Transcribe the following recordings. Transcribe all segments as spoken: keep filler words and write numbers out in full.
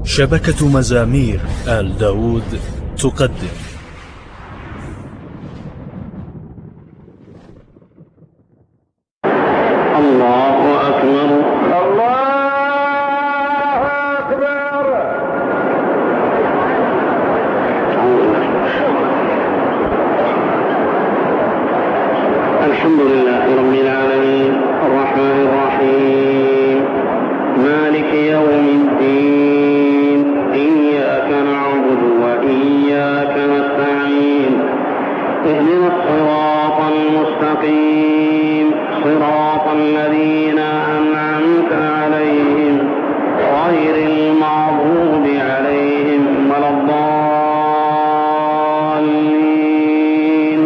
شبكة مزامير آل داود تقدم الله أكبر الله أكبر. الحمد لله رب العالمين الرحمن الرحيم مالك يوم الدين إياك نعبد وإياك نستعين اهدنا الصراط المستقيم صراط الذين أنعمت عليهم غير المغضوب عليهم ولا الضالين.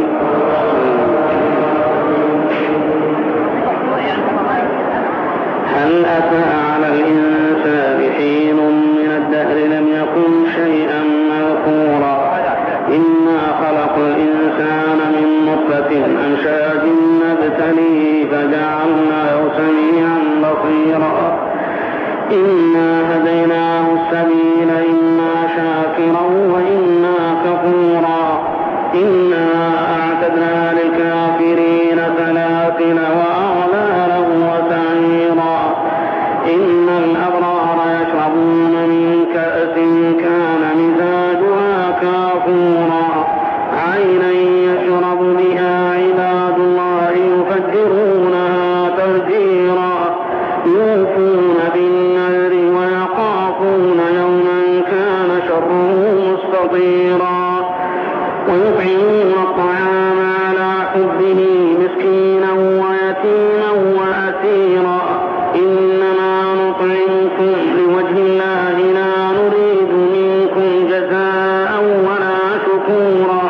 هل أتى على الإنسان حين من الدهر لم يكن شيئا مذكورا إنا خلق الإنسان من نطفة أمشاج نبتليه فجعلناه سميعا بصيرا إنا هديناه السبيل إما شاكرا وإما كفورا إنا أعتدنا للكافرين سلاسل وأغلالا وسعيرا إن الأبرار يشربون من كأس كان مزاجها كافورا عينا يشرب بها عباد الله يفجرونها تفجيرا يوفون بالنذر ويخافون يوما كان شره مستطيرا ويطعمون الطعام على حبه مسكينا ويتيما وأسيرا إنما نطعمكم لوجه الله لا نريد منكم جزاء ولا شكورا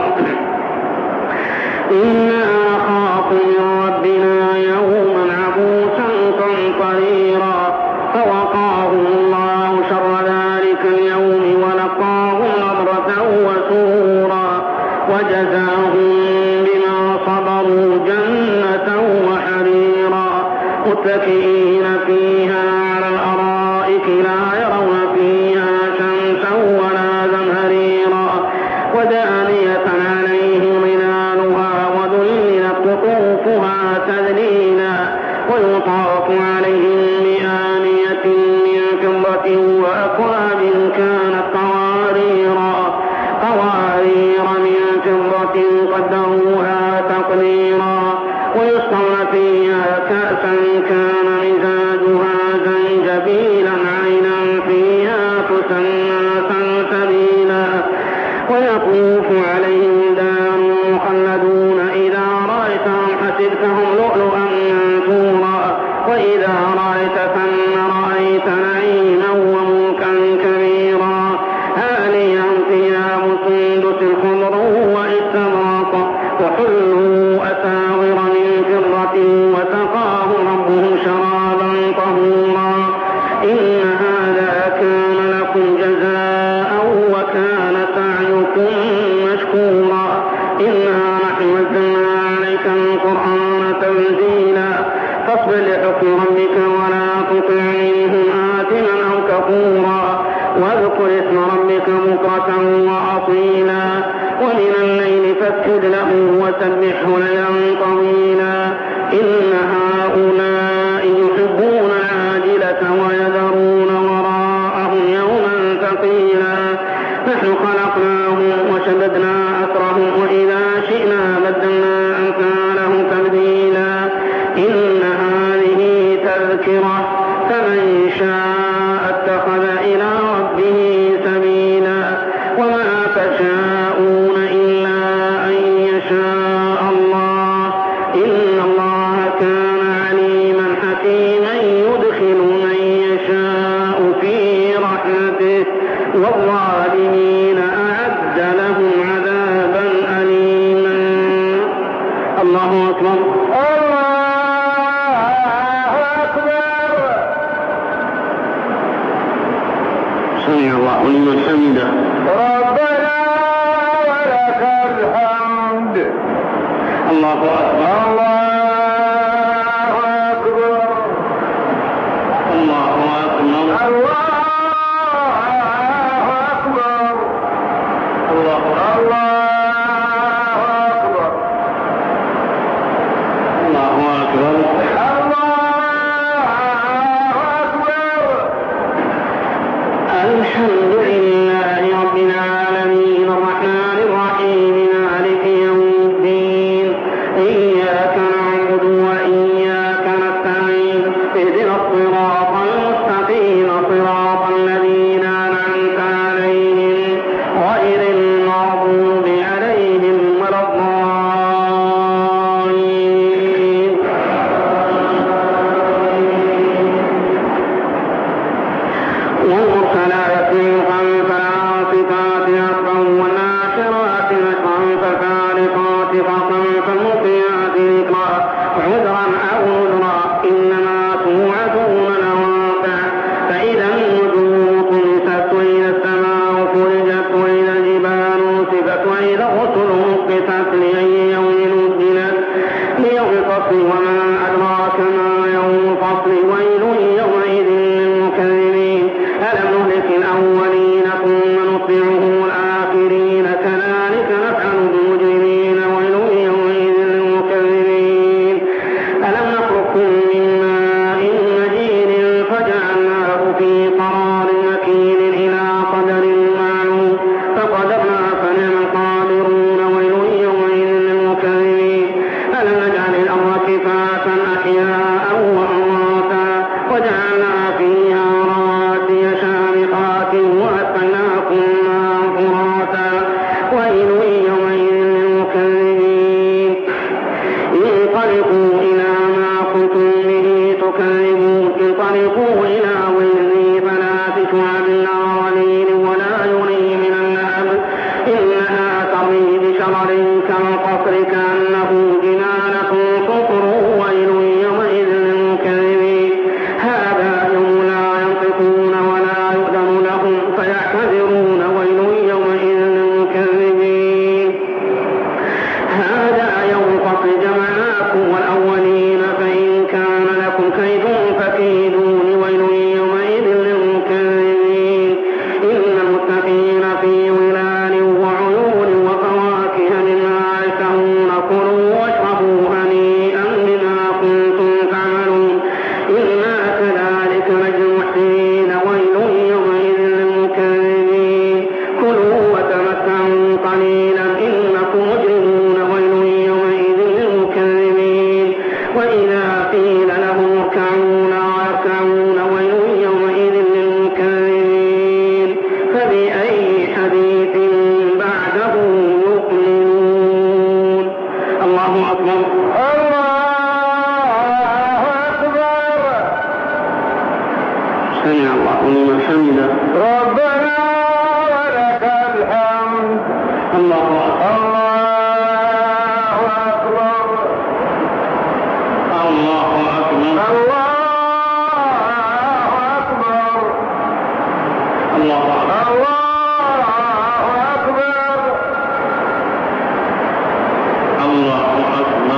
إنا نخاف من ربنا يوما عبوسا قمطريرا فوقاهم الله شر ذلك اليوم ولقاهم نضرة وسرورا وجزاهم بما صبروا جنة وحريرا متكئين فيها على الأرائك لا يرون فيها شمسا ولا زمهريرا ودانية عليهم ظلالها وذللت قطوفها تذليلا ويطاف عليهم بآنية من فضة وأكواب كانت قواريرا قوارير من فضة قدروها تقديرا ويسقون فيها كأسا كان مزاجها زنجبيلا عينا فيها تسمى سلسبيلا ويطوف عليهم دار مخلدون إذا رأيتهم حسبتهم لؤلؤا منثورا وإذا رأيت ثم رأيت نعيما وملكا كبيرا عاليا ثياب سندس خضر واستبرق وحلوا أساور من فضة وسقاهم ربهم شرابا طهورا إن هذا كان لكم جزاء وكان سعيكم مشكورا إنا نحن نزلنا عليك القرآن تنزيلا فاصبر لحكم ربك ولا تطع منهم آثما أو كفورا واذكر اسم ربك بكرة وأصيلا ومن الليل فاسجد له وسبحه ليلا طويلا إن هؤلاء يحبون العاجلة ويذرون وراءهم يوما ثقيلا نحن خلقناهم وشددنا أسرهم وإذا شئنا بدلنا أمثالهم تبديلا إن هذه تذكرة فمن شاء اتخذ إلى ربه سبيلا وما تشاءون إلا أن يشاء الله إن الله كان عليما حكيما يدخل من يشاء في رحمته والظالمين أعد لهم عذابا أليما. الله أكبر الله أكبر. سمع الله لمن حمده ربنا ولك الحمد. الله أكبر الله أكبر الله أكبر الله الحمد لله رب العالمين الرحمن الرحيم مالك يوم الدين إياك نعبد وإياك نستعين اهدنا الصراط المستقيم صراط الذين أنعمت عليهم غير المغضوب عليهم ولا الضالين والمرسلات عرفا فالعاصفات عصفا والناشرات نشرا فالفارقات فرقا فالملقيات ذكرا عذرا أو نذرا إنما توعدون لواقع فإذا النجوم طمست وإذا السماء فرجت وإذا الجبال نسفت وإذا الرسل أقتت لأي يوم أجلت ليوم الفصل وما أدراك ما يوم الفصل ويل يومئذ للمكذبين ألم نهلك الأولين ثم نتبعهم الآخرين كذلك نفعل بالمجرمين ويل يومئذ للمكذبين ألم نخلقكم من ماء مهين فجعلناه في قرار مكين إلى قدر معلوم فقدرنا فنعم القادرون ويل يومئذ للمكذبين ألم نجعل الأرض كفاتا أحياء وأمواتا وجعلنا فيها رواسي شامخات وأسقيناكم ماء فراتا ويل يومئذ للمكذبين انطلقوا إلى ما كنتم به تكذبون انطلقوا إلى ظل ثلاث شعب لا ظليل ولا يغني من اللهب إنها ترمي بشرر كالقصر كأنه جنانة صفر ويل يومئذ للمكذبين هذا يوم لا ينطقون ولا يؤذن لهم فيعتذرون ويل يومئذ للمكذبين هذا يوم فصل جمعناكم والأولين فإن كان لكم كيد فكيدون ويل يومئذ للمكذبين إن المتقين في ظلال وعيون وفواكه مما يشتهون كلوا واشربوا هنيئا بما كنتم تعملون إنا كذلك نجزي المحسنين ويل يومئذ للمكذبين كلوا وتمتعوا قليلا إنكم مجرمون ويل يومئذ للمكذبين وإذا قيل لهم اركعوا لا يركعون ويل يومئذ للمكذبين فبأي حديث بعده يؤمنون الله أكبر الله أكبر سمع الله لمن حمده ربنا ولك الحمد الله أكبر الله أكبر الله أكبر الله أكبر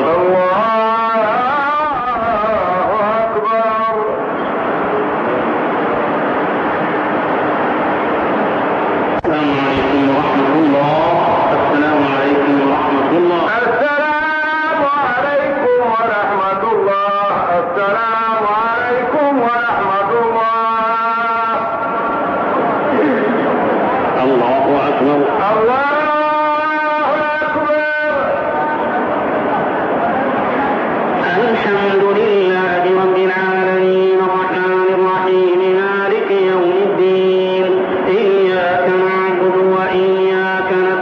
السلام عليكم ورحمة الله السلام عليكم ورحمة الله السلام عليكم ورحمة الله السلام عليكم ورحمة الله الله أكبر الله أكبر الحمد لله رب العالمين الرحمن الرحيم مالك يوم الدين إياك نعبد وإياك نستعين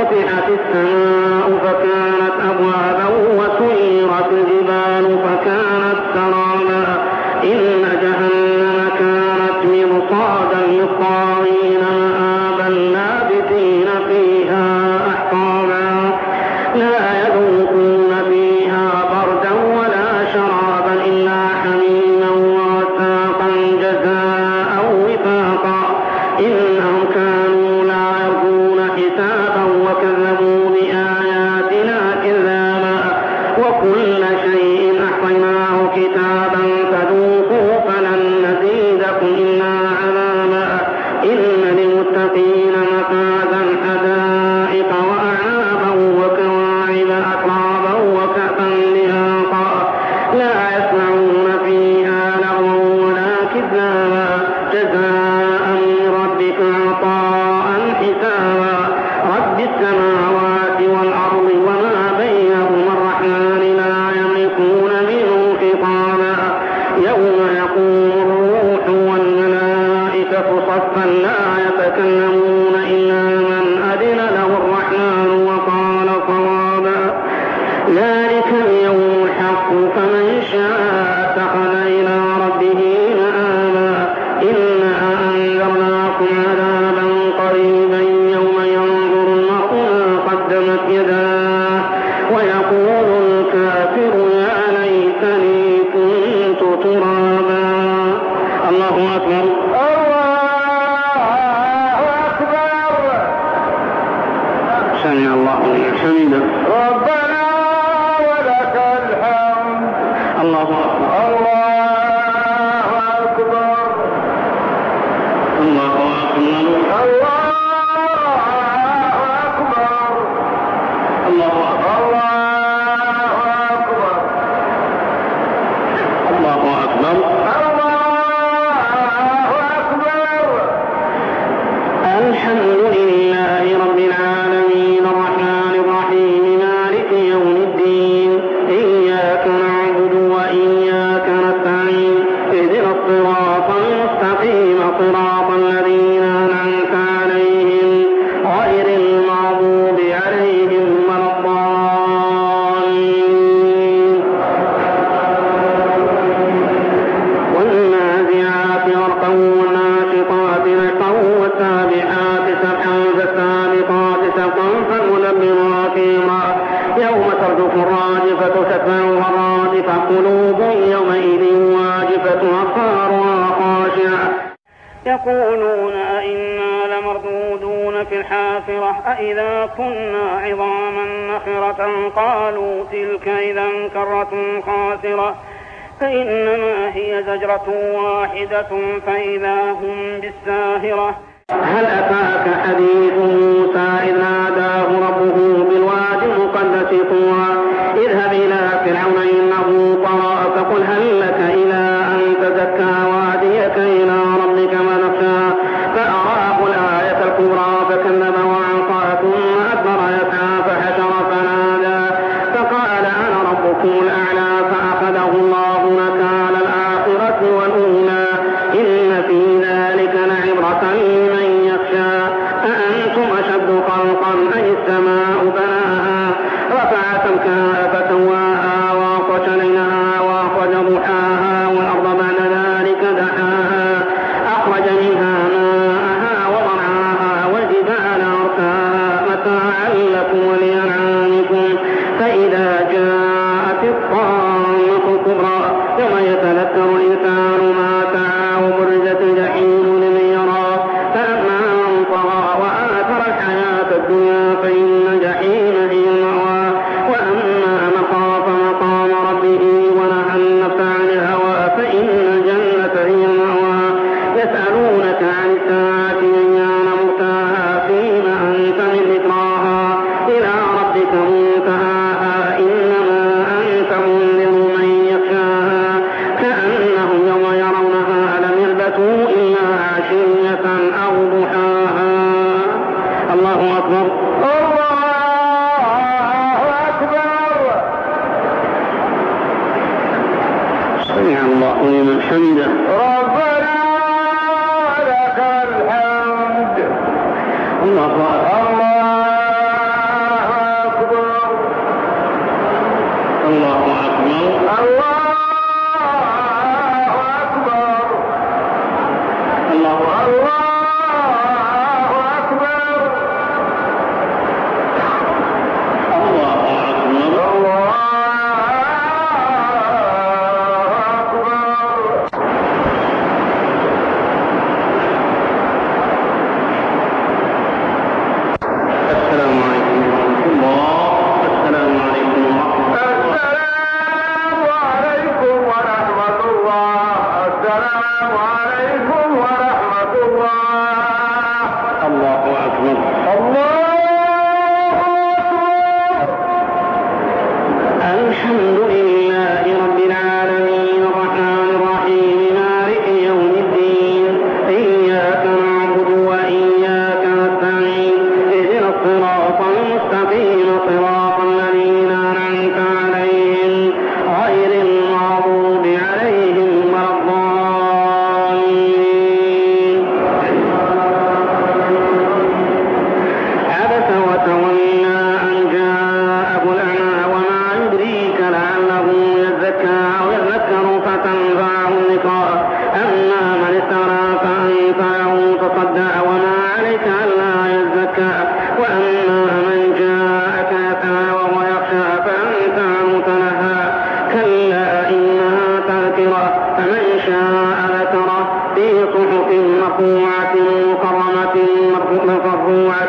وفتحت السماء فكانت أبوابا وسيرت الجبال فكانت سرابا إن جهنم كانت مرصادا للطاغين مآبا لابثين فيها أحقابا لا يذوقون فيها بردا ولا شرابا إلا حميما وغساقا جزاء وفاقا إنهم كانوا لا يرجون حسابا وكذبوا بآياتنا كذابا وكل شيء أحصيناه كتابا فذوقوا فلن نزيدكم إلا عذابا إن للمتقين مفازا حدائق وأعنابا وكواعب أترابا وكأسا دهاقا لا يسمعون فيها لغوا ولا كذابا جزاء من ربك عطاء حسابا رب السماوات والأرض وما بينهما الرحمن لا يملكون منه خطابا يوم يقوم الروح والملائكة صفا لا يتكلمون إلا من أذن له الرحمن وقال صوابا ذلك اليوم الحق فمن شاء اتخذ إلى ربه مآبا إنا أنذرناكم عذابا قريبا يوم ينظر المرء ما قدمت يداه ويقول الكافر يا ليتني كنت ترابا الله أكبر سمع الله لمن حمده ربنا ولك الحمد الله أكبر الله أكبر الله أكبر الله أكبر الله أكبر الله أكبر الله أكبر الله أكبر الحمد لله رب العالمين الرحمن الرحيم مالك يوم الدين إياك نعبد وإياك نستعين اهدنا الصراط المستقيم صراط الذين أنعمت عليهم غير المغضوب عليهم ولا الضالين والنازعات غرقا والناشطات نشطا والسابحات سبحا فالسابقات سبقا فالمدبرات أمرا يوم ترجف الراجفة تتبعها الرادفة قلوب يومئذ واجفة أبصارها خاشعة يقولون أئنا لمردودون في الحافرة أئذا كنا عظاما نخرة قالوا تلك إذا كرة خاسرة فإنما هي زجرة واحدة فإذا هم بالساهرة هل أتاك حديث موسى إذ ناداه ربه بالواد المقدس طوى اذهب إلى فرعون إنه طغى فقل هل لك إلى أن تزكى وأهديك إلى ربك فتخشى فأراه الآية الكبرى فكذب وعصى ثم أدبر يسعى فحشر فنادى فقال أنا ربكم الأعلى فأخذه الله نكال الآخرة والأولى إن في ذلك لعبرة لمن يخشى أأنتم أشد خلقا أم السماء بناها رفع سمكها فسواها وأغطش ليلها وأخرج ضحاها والأرض بعد ذلك دحاها أخرج منها ماءها ومرعاها والجبال أرساها متاعا لكم ولأنعامكم فإذا جاءت الطامة الكبرى يوم يتذكر الإنسان ما سعى وبرزت الجحيم لمن يرى فأما من طغى وآثر الحياة الدنيا فإن الجحيم هي المأوى وأما من خاف مقام ربه ونهى النفس عن الهوى فإن الجنة هي المأوى يسألونك عن الساعة أيان مرساها فيما أنت من ذكراها إلى ربك منتهاها إنما أنت منذر من يخشاها كأنهم يوم يرونها لم يلبثوا إلا عشية أو ضحاها الله أكبر الله أكبر سمع الله لمن حمده ربنا لك الحمد الله أكبر الله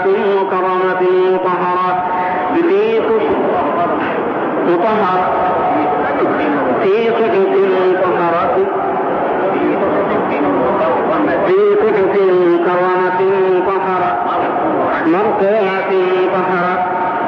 مرفوعة مكرمة مطهرة في مطهرة في صحف مطهرة في صحف مكرمة مطهرة مرفوعة مطهرة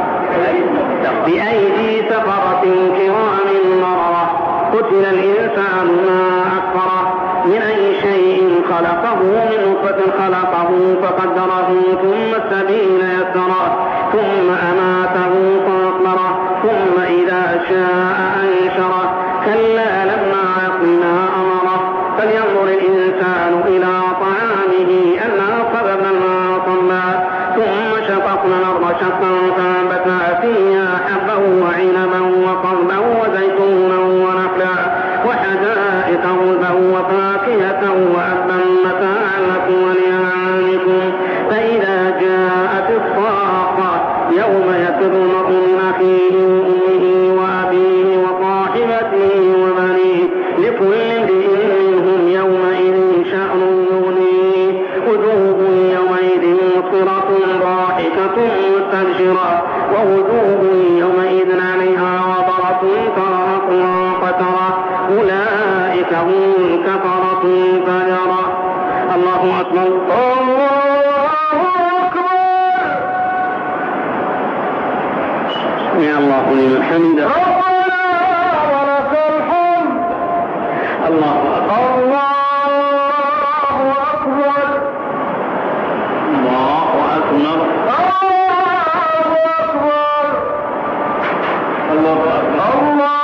بأيدي سفرة كرام مرة. قتل الإنسان ما أكفره من أي شيء خلقه من نطفة خلقه فقدره ثم السبيل يسره ثم أماته فأقبره ثم إذا شاء أنشره كلا لما يقض ما أمره. فلينظر الإنسان إلى طعامه أنا صببنا الماء صبا ثم شققنا الأرض شقا فأنبتنا فيها حبا وعنبا وقضبا وزيتونا ونخلا وحدائق غلبا وفاكهة وأبا متاعا لكم ولأنعامكم. فإذا جاءت الصاخة يوم يفر المرء من أخيه وأمه وأبيه وصاحبته وبنيه لكل امرئ منهم يومئذ شأن يغنيه. وجوه يومئذ مسفرة ضاحكة مستبشرة ووجوه يومئذ عليها غبرة ترهقها قترة أولئك هم الكفرة الفجرة. الله أكبر الله أكبر. سمع الله لمن حمده ربنا ولك الحمد. الله أكبر الله أكبر الله أكبر الله أكبر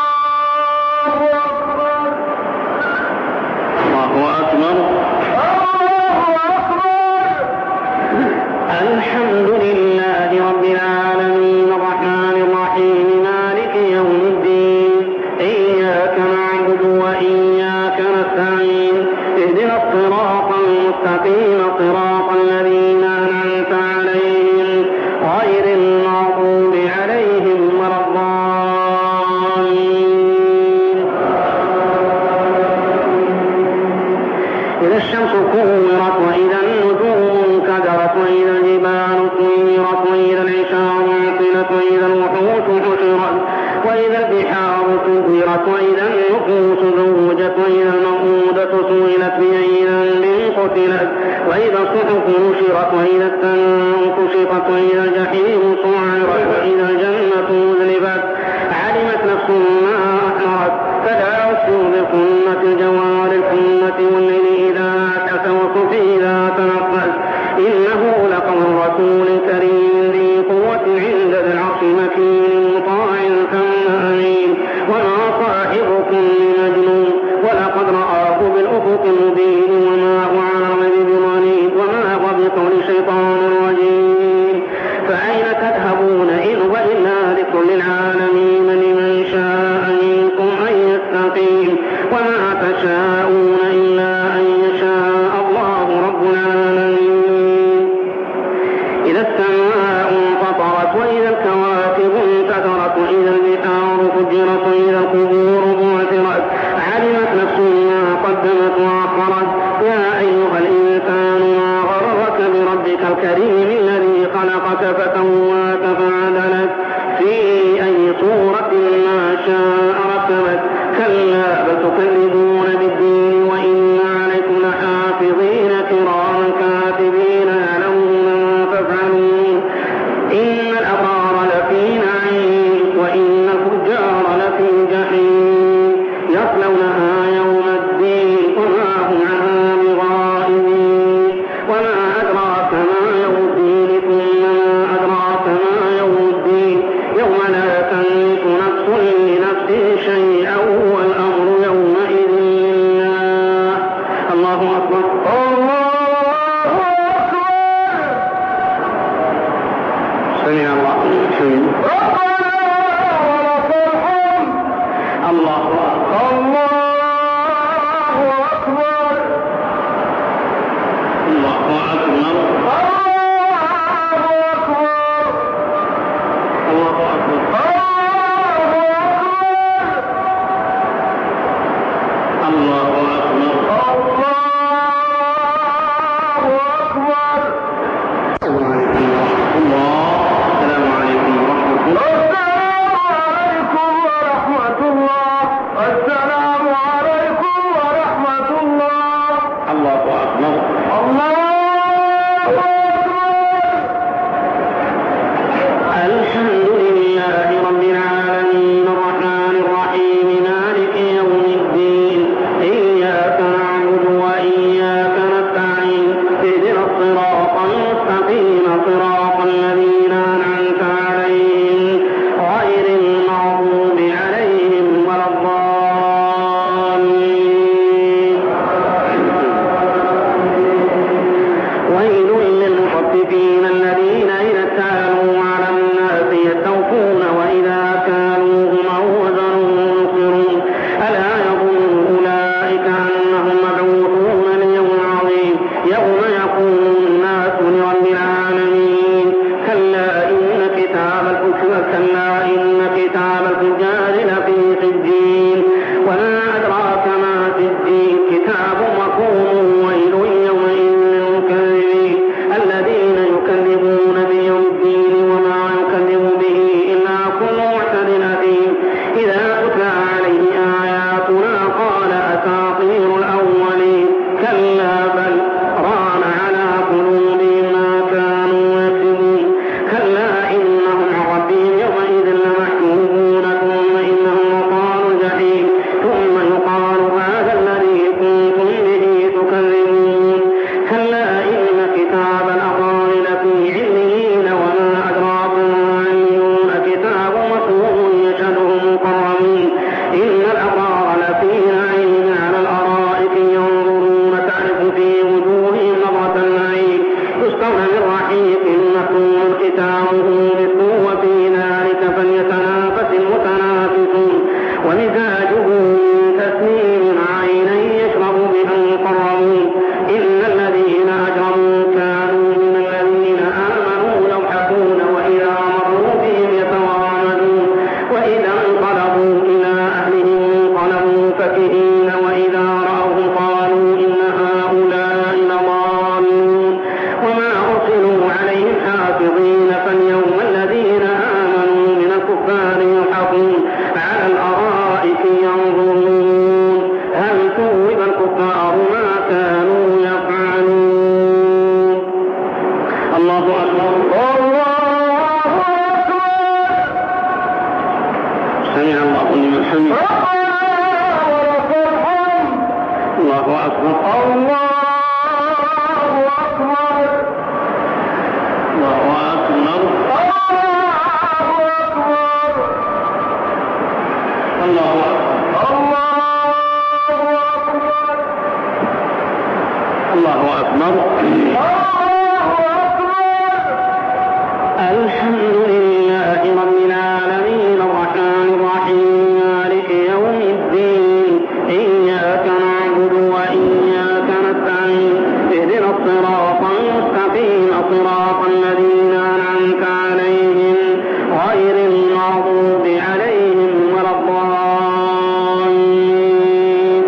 الله أكبر. الحمد لله رب العالمين الرحمن الرحيم مالك يوم الدين إياك نعبد وإياك نستعين اهدنا الصراط المستقيم صراط الذين أنعمت عليهم غير المغضوب عليهم ولا الضالين. إذا الشمس كورت وإذا النجوم انكدرت وإذا الجبال سيرت وإذا العشار عطلت وإذا الوحوش حشرت وإذا البحار سجرت وإذا النفوس زوجت وإذا الموءودة سئلت بأي ذنب قتلت وإذا الصحف نشرت وإذا السماء كشطت وإذا الجحيم سعرت وإذا الجنة أزلفت علمت نفس ما أحضرت فلا أقسم بالخنة الجوار الكنة والليل إذا عسعس والصبح إذا تنفس إنه لقول رسول كريم ذي قوة عند ذي العرش مكين مطاع ثم أمين وما صاحبكم بمجنون ولقد رآه بالأفق المبين وما هو على الغيب بضنين وما هو بقول شيطان رجيم. فأين تذهبون إن هو إلا ذكر للعالمين لمن شاء منكم أن يستقيم وما تشاءون إلا أن يشاء الله رب العالمين. إذا السماء انفطرت وإذا الكواكب انتثرت وإذا البحار فجرت وإذا القبور بعثرت علمت نفس ما قدمت وأخرت. يا أيها الإنسان ما غرك بربك الكريم الذي خلقك فسواك فعدلك في أي صورة ما شاء ركبك. كلا بل تكذبون بالدين وإن عليكم لحافظين كراما كاتبين يعلمون ما تفعلون. إن الأبرار لفي نعيم وإن الفجار لفي جحيم يصلونها يوم الدين وما هم عنها بغائبين. وما أدراك ما يوم الدين ثم ما أدراك ما يوم الدين يوم لا تملك نفس لنفس شيئا والأمر يومئذ لله. الله أكبر الله أكبر. سمع الله لمن حمده ربنا ولك الحمد. الله أكبر الله أكبر الله أكبر الله أكبر الله أكبر الله أكبر الله أكبر. ختامه مسك وفي ذلك فليتنافس المتنافسون ومزاجه من تسنيم عينا يشرب بها المقربون إن الذين أجرموا كانوا من الذين آمنوا يضحكون وإذا مروا بهم يتغامزون وإذا انقلبوا إلى أهلهم انقلبوا فكهين وإذا رأوهم قالوا إن هؤلاء لضالون وما أرسلوا عليهم حافظين فاليوم الذين آمنوا من الكفار يضحكون على الأرائك ينظرون هل ثوب الكفار ما كانوا يفعلون. الله أكبر الله أكبر. سمع الله لمن حمده. الله أكبر الله أكبر الله أكبر الله أكبر الله أكبر. الحمد لله رب العالمين الرحمن الرحيم مالك يوم الدين إياك نعبد وإياك نستعين اهدنا الصراط المستقيم صراط الذين أنعمت عليهم غير المغضوب عليهم ولا الضالين.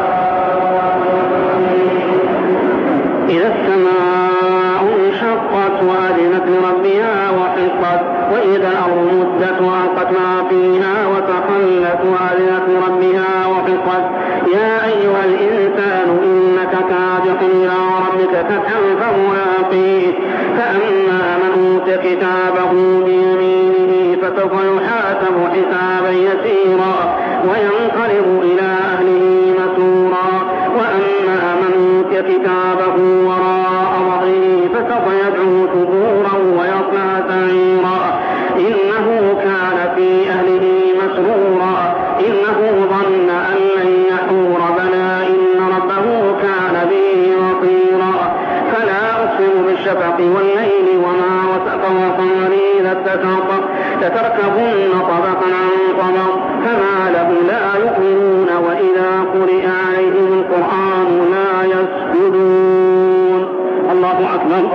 إذا السماء انشقت وأذنت لربها وحقت وإذا الأرض مدت وألقت ما فيها وتخلت وأذنت لربها وحقت يا أيها الإنسان إنك كادح إلى ربك كدحا فملاقيه فأما من أوتي كتابه بيمينه فسوف يحاسب حسابا يسيرا وينقلب إلى أهله مسرورا وأما من أوتي كتابه وراء ظهره فسوف يدعو ثبورا ويصلى سعيرا إنه كان في أهله مسرورا إنه ظن أن لن يحور بلى إن ربه كان به بصيرا فلا أقسم بالشفق والليل وما وسق والقمر إذا اتسق لتركبن طبقا عن طبق فما له لا يؤمنون وإذا قرئ عليهم القرآن لا يسجدون. الله أكبر الله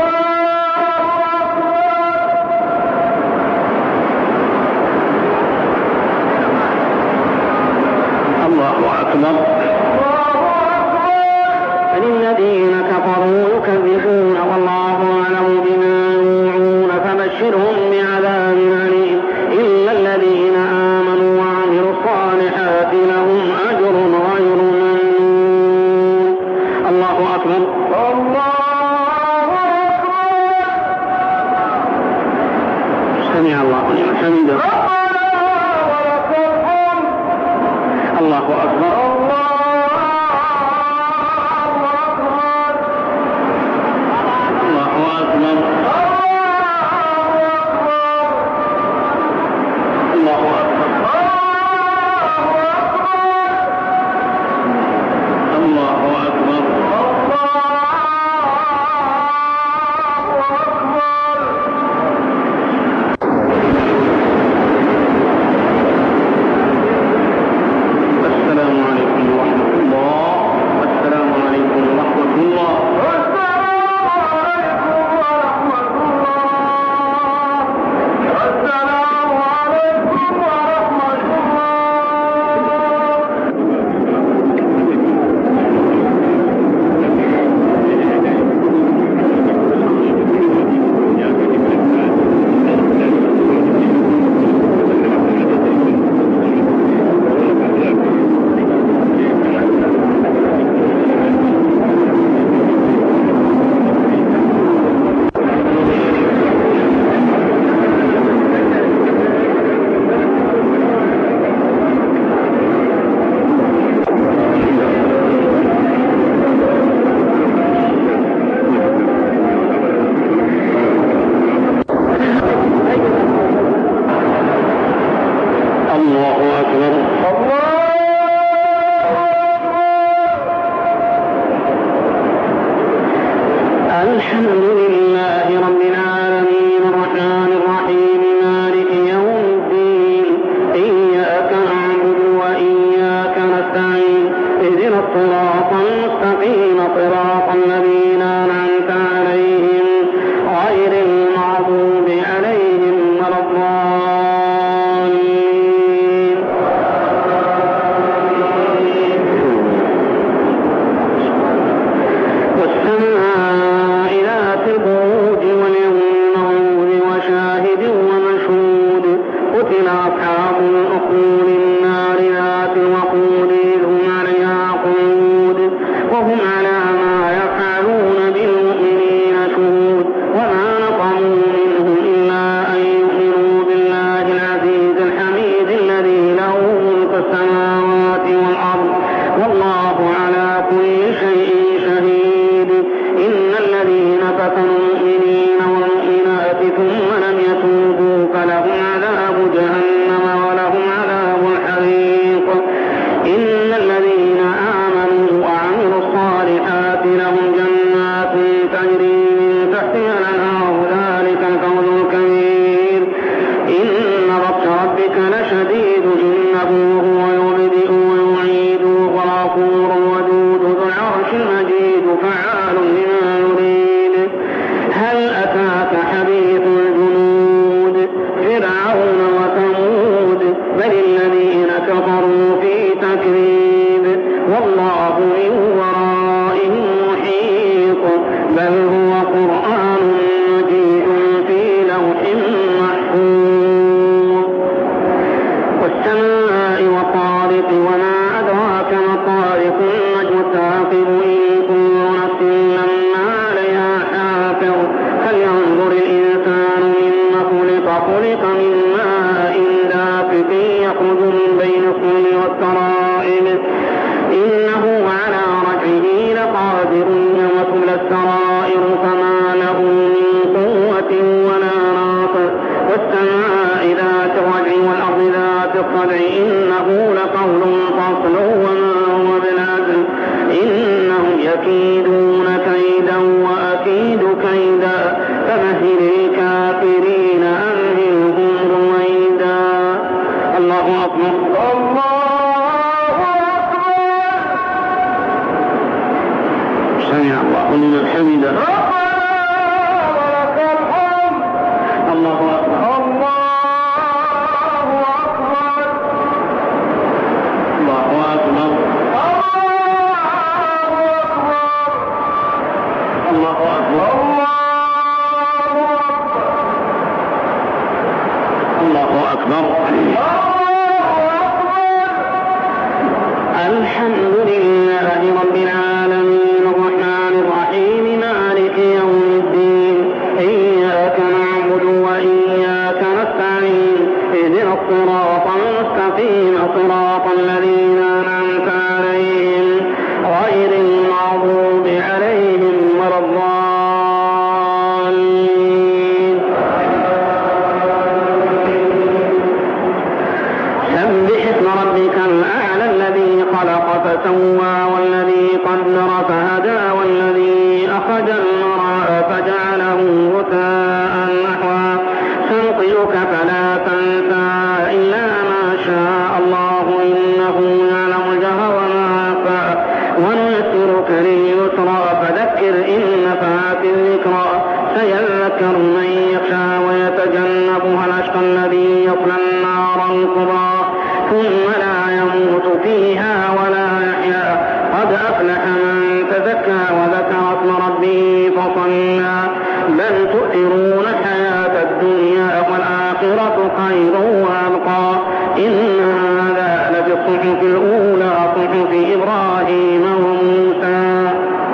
أكبر. فللذين كفروا يكذبون والله أعلم بما يوعون فبشرهم بعذاب أليم إلا الذين آمنوا وعملوا الصالحات لهم أجر غير ممنون. الله أكبر الله أكبر. سمع الله لمن حمده. الله أكبر الله أكبر الله أكبر الله أكبر. السلام عليكم خلق من ماء دافق يخرج من بين الصلب والترائب إنه على رجعه لقادر يوم تبلى السرائر فما له من قوة ولا ناصر والسماء ذات الرجع والأرض ذات الصدع إنه لقول فصل وما هو بالعدل إنهم يكيدون كيدا وأكيد كيدا فمهل الكافرين أمهلهم رويدا. الله أكبر. الله أكبر. سمع الله لمن حمده. الله أكبر. الله أكبر. الله أكبر. الله أكبر. الحمد لله رب العالمين الرحمن الرحيم مالك يوم الدين إياك نعبد وإياك نستعين اهدنا الصراط المستقيم صراط الذين أنعمت عليهم غير المغضوب عليهم ولا الضالين. سبح اسم ربك الأعلى الذي خلق فسوى والذي قدر فهدى والذي أخرج المرعى فجعله غثاء نحوا سنقرئك فلا تنسى إلا ما شاء الله إنه يعلم الجهر وما يخفى ونيسرك لليسرى فذكر إن نفعت الذكرى سيذكر من يخشى ويتجنبها الأشقى الذي يصلى النار الكبرى ثم لا يموت فيها ولا يحيا قد أفلح من تزكى وذكر اسم ربه فصلى بل تؤثرون الحياة الدنيا والآخرة خير وأبقى إن هذا لفي الصحف الأولى صحف إبراهيم وموسى.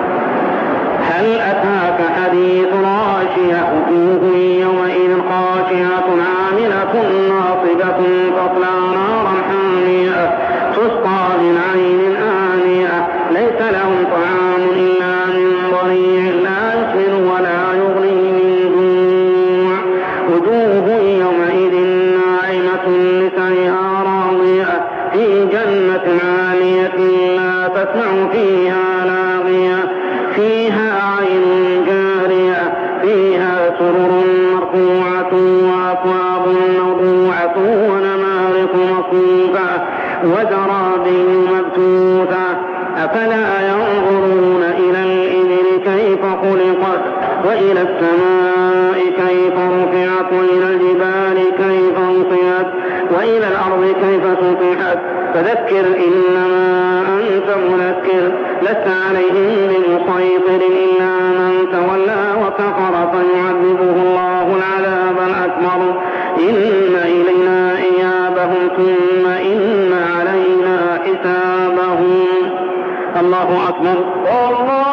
هل أتاك حديث غاشية وجوه يومئذ خاشعة عاملة ناصبة تصلى نارا حامية تسقى من عين آنية ليس لهم طعام إلا من ضريع لا يسمن ولا يغني من جوع وجوه يومئذ ناعمة لسعيها راضية في جنة عالية لا تسمع فيها لاغية فيها عين جارية فيها سرر مرفوعة وأكواب موضوعة ونمارق مصفوفة وزرابي مبثوثة أفلا ينظرون إلى الإبل كيف خلقت وإلى السماء كيف رفعت وإلى الجبال كيف نصبت وإلى الأرض كيف سطحت فذكر إنما أنت مذكر لست عليهم بمسيطر إلا من تولى وكفر فيعذبه الله العذاب الأكبر إن إلينا إيابهم ثم إن علينا حسابهم. الله أكبر. الله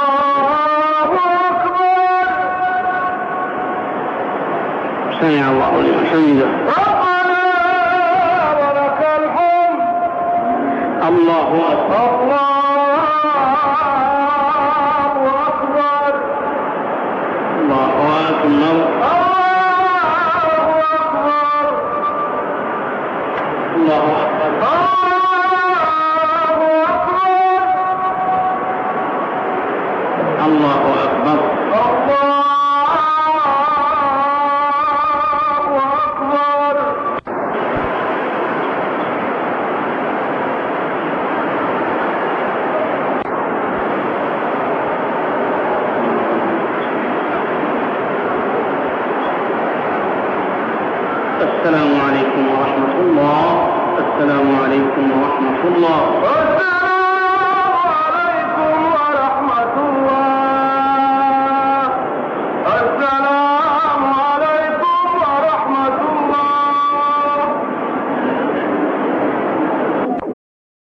أكبر. سمع الله لمن حمده. ربنا ولك الحمد. الله أكبر. الله أكبر. الله أكبر. الله أكبر. الله أكبر. السلام عليكم ورحمة الله. السلام عليكم ورحمة الله.